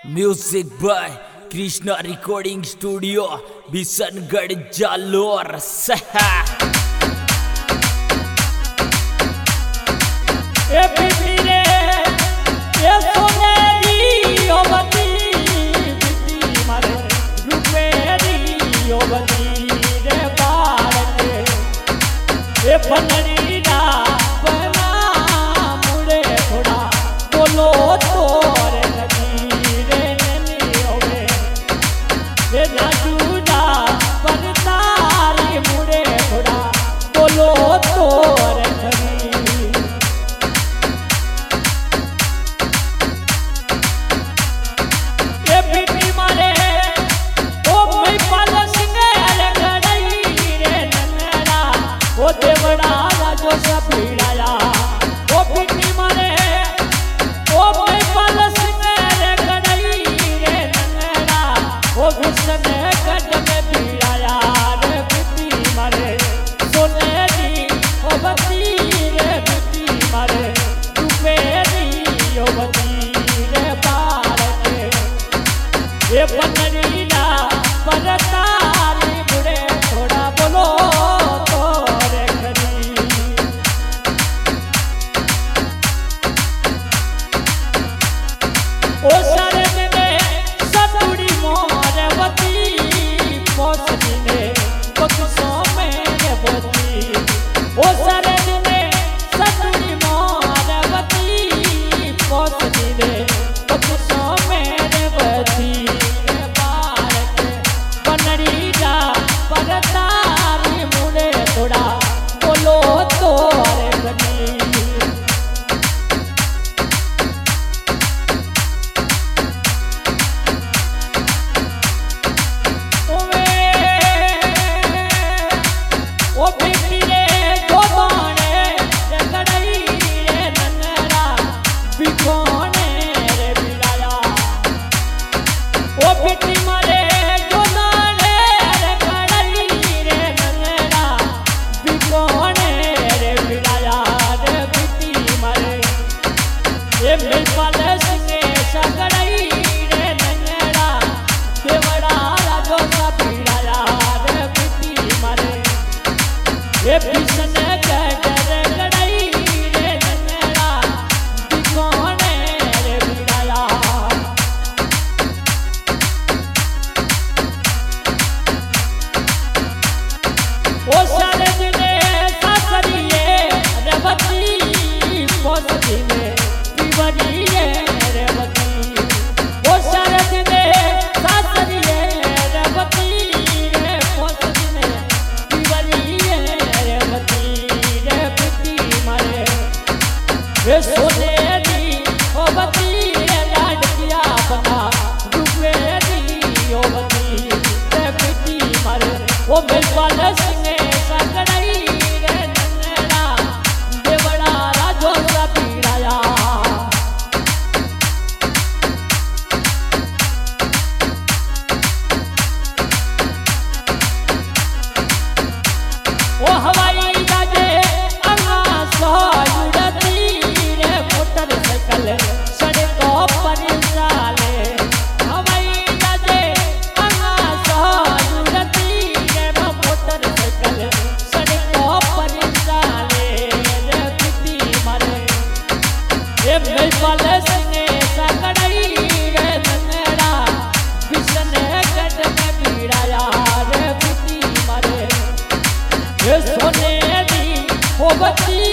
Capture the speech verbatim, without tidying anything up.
Music by Krishna recording studio Bishangarh Jalore सहा। ए बिटी रे ए सोनेरी ओ बती बिटी मारे रुपेरी ओ बती रे बारक ए बनरी ना बना मुड़े थोड़ा बोलो तोरे नदी रे ननी होवे ए नाजुदा बनतारी मुड़े थोड़ा बोलो तोरे देवड़ा राजो सपीड़ाया ओ पिटी मारे ओ मैं पालस मेरे गड़ई रे नंगड़ा ओ घुसने गड में पीड़ाया रे पिटी मारे सोने दी ओ बती रे पिटी मारे रूपे दी ओ बती रे पार के ये बनरी ना परतारी बुढ़े थोड़ा बोलो ओ शरण में सतुड़ी मोरवती पोसनी ने बक्सों में बती ओ शरण में सतुड़ी मोरवती पोसनी ने बक्सों में बती बारक बनरी जा परतारी मुड़े थोड़ा बोलो तोरे बनी ये बिशन गडर गड़ई रे नंगड़ा दिकोने रे बिड़ाया ओ शरद ने सासरिए रे बती पोसती में पिवरिए रे बती ओ शरद ने सासरिए रे बती रे पोसती में पिवरिए रे सोने दी ओ बती लाडकिया बना रूपे दी ओ बती रे बिटी मारे ओ बेलपाल सिंह सकड़ई रे नंगड़ा देवड़ा राजो सा पीड़ाया ओ हवाई जाजे अंगा सो सड़कों पर चाले हवाई जहाज़े अंगा सहूलती रे मोटरसाइकिल सड़कों पर चाले रे पिटी मारे ये बेलपाल सिंह सकड़ई रे नंगड़ा बिशने गड में पीड़ाया रे पिटी मारे ये सोने दी ओ बती